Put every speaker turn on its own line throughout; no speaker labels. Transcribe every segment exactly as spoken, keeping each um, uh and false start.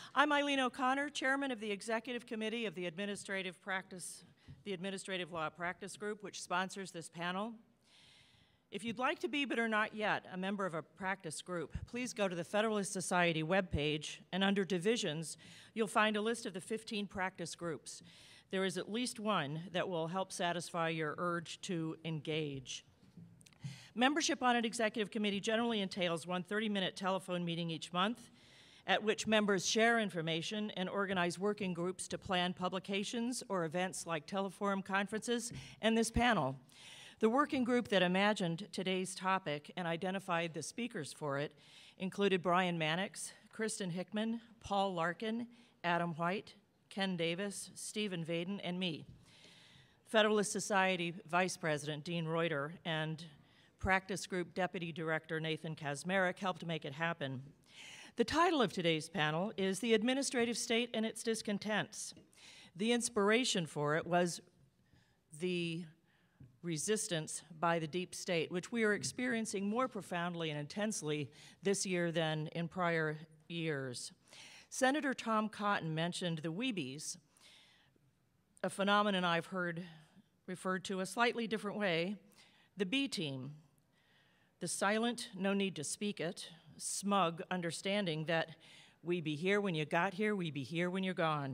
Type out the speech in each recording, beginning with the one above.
I'm Eileen O'Connor, Chairman of the Executive Committee of the Administrative Practice, the Administrative Law Practice Group, which sponsors this panel. If you'd like to be, but are not yet, a member of a practice group, please go to the Federalist Society webpage, and under divisions, you'll find a list of the fifteen practice groups. There is at least one that will help satisfy your urge to engage. Membership on an executive committee generally entails one thirty-minute telephone meeting each month, at which members share information and organize working groups to plan publications or events like teleforum conferences and this panel. The working group that imagined today's topic and identified the speakers for it included Brian Mannix, Kristen Hickman, Paul Larkin, Adam White, Ken Davis, Stephen Vaden, and me. Federalist Society Vice President Dean Reuter and Practice Group Deputy Director Nathan Kazmarek helped make it happen. The title of today's panel is The Administrative State and Its Discontents. The inspiration for it was the resistance by the deep state, which we are experiencing more profoundly and intensely this year than in prior years. Senator Tom Cotton mentioned the Weebies, a phenomenon I've heard referred to a slightly different way, the B team, the silent, no need to speak it, smug understanding that we be here when you got here, we be here when you're gone.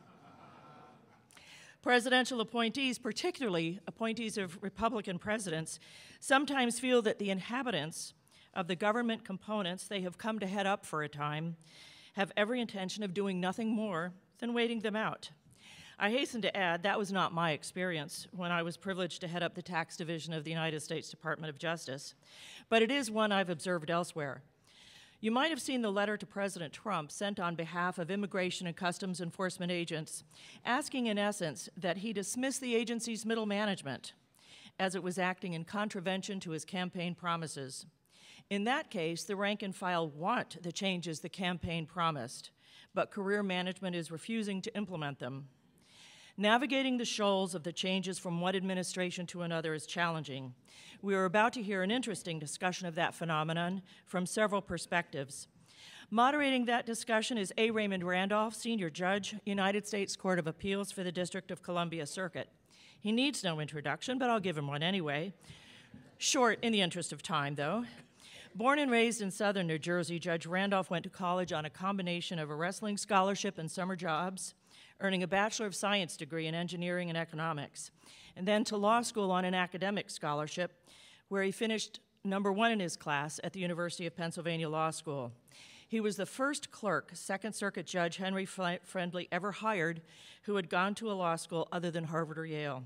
Presidential appointees, particularly appointees of Republican presidents, sometimes feel that the inhabitants of the government components they have come to head up for a time have every intention of doing nothing more than waiting them out. I hasten to add that was not my experience when I was privileged to head up the tax division of the United States Department of Justice, but it is one I've observed elsewhere. You might have seen the letter to President Trump sent on behalf of Immigration and Customs Enforcement agents, asking in essence that he dismiss the agency's middle management as it was acting in contravention to his campaign promises. In that case, the rank and file want the changes the campaign promised, but career management is refusing to implement them. Navigating the shoals of the changes from one administration to another is challenging. We are about to hear an interesting discussion of that phenomenon from several perspectives. Moderating that discussion is A. Raymond Randolph, Senior Judge, United States Court of Appeals for the District of Columbia Circuit. He needs no introduction, but I'll give him one anyway. Short in the interest of time, though. Born and raised in southern New Jersey, Judge Randolph went to college on a combination of a wrestling scholarship and summer jobs, earning a Bachelor of Science degree in engineering and economics, and then to law school on an academic scholarship, where he finished number one in his class at the University of Pennsylvania Law School. He was the first clerk Second Circuit Judge Henry Friendly ever hired who had gone to a law school other than Harvard or Yale.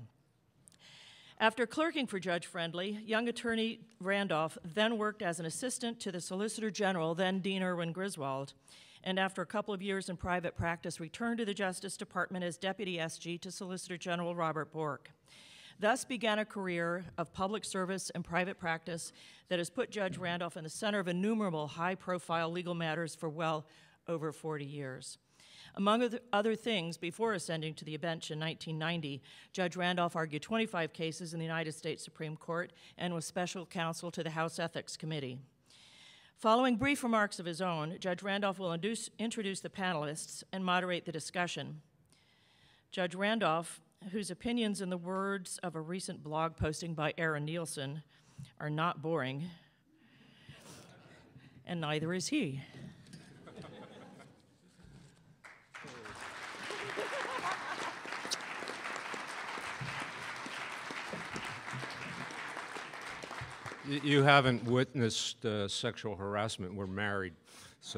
After clerking for Judge Friendly, young attorney Randolph then worked as an assistant to the Solicitor General, then Dean Erwin Griswold, and after a couple of years in private practice, returned to the Justice Department as Deputy S G to Solicitor General Robert Bork. Thus began a career of public service and private practice that has put Judge Randolph in the center of innumerable high-profile legal matters for well over forty years. Among other things, before ascending to the bench in nineteen ninety, Judge Randolph argued twenty-five cases in the United States Supreme Court and was special counsel to the House Ethics Committee. Following brief remarks of his own, Judge Randolph will induce, introduce the panelists and moderate the discussion. Judge Randolph, whose opinions, in the words of a recent blog posting by Aaron Nielsen, are not boring, and neither is he.
You haven't witnessed uh, sexual harassment. We're married, so.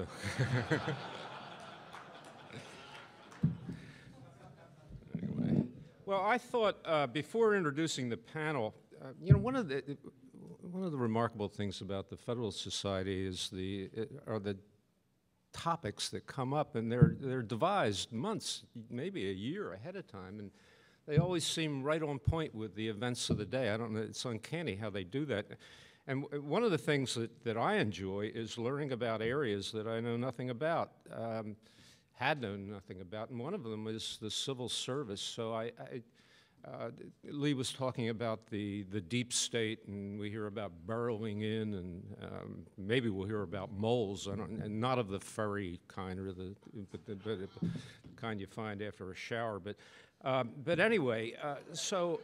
Anyway, well, I thought uh, before introducing the panel, uh, you know, one of the one of the remarkable things about the Federalist Society is the uh, are the topics that come up, and they're they're devised months, maybe a year ahead of time, and they always seem right on point with the events of the day. I don't know, it's uncanny how they do that. And one of the things that, that I enjoy is learning about areas that I know nothing about, um, had known nothing about, and one of them is the civil service. So I, I, uh, Lee was talking about the, the deep state, and we hear about burrowing in, and um, maybe we'll hear about moles, I don't, and not of the furry kind, or the, but the, but the kind you find after a shower. But, um, but anyway, uh, so,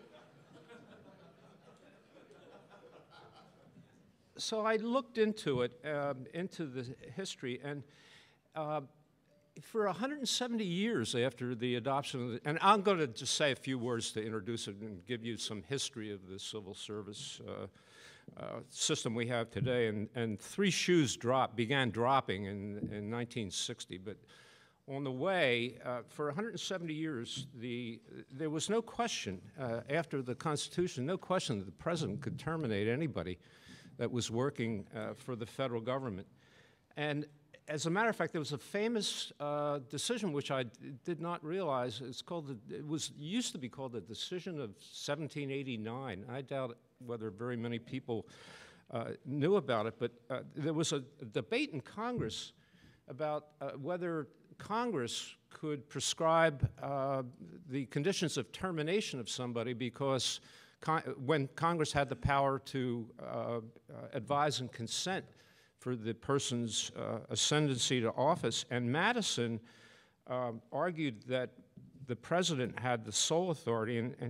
so I looked into it, um, into the history, and uh, for one hundred seventy years after the adoption of the, and I'm going to just say a few words to introduce it and give you some history of the civil service uh, uh, system we have today. And, and three shoes dropped, began dropping in, in nineteen sixty. But on the way, uh, for one hundred seventy years, the, there was no question, uh, after the Constitution, no question that the president could terminate anybody that was working uh, for the federal government. And as a matter of fact, there was a famous uh, decision which I d did not realize. It's called the, it was used to be called the Decision of seventeen eighty-nine. I doubt whether very many people uh, knew about it, but uh, there was a, a debate in Congress about uh, whether Congress could prescribe uh, the conditions of termination of somebody, because con when Congress had the power to uh, uh, advise and consent for the person's uh, ascendancy to office. And Madison uh, argued that the president had the sole authority, and, and